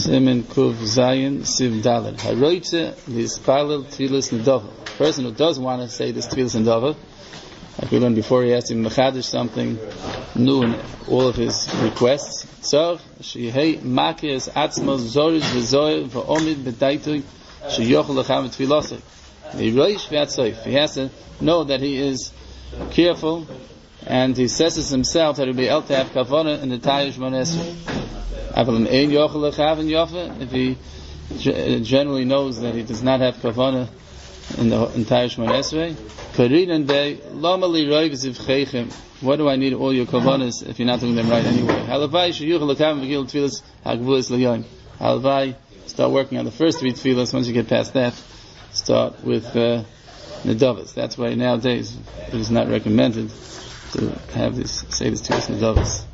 Simin Kuv Zayin Siv Dalet. Haroitze Lispalel Tfilas Nedava. Person who does want to say this Tfilas Nedava, like we learned before, he has to mechadish something new in all of his requests. Tzor Shehei Makis Atzmos Zorish V'Zoyer V'Omid B'Daitui Sheyochel Lechem Tfilasei. He has to know that he is careful, and he says it himself that it will be able to have kavanah in the Tayyush Monesri. If he generally knows that he does not have kavanah in the entire Shemon Esrei, what do I need all your kavanahs if you're not doing them right anyway? Halavai, start working on the first three tefillas. Once you get past that, start with nedavas. That's why nowadays it is not recommended to have this, say this tefillas nedavas.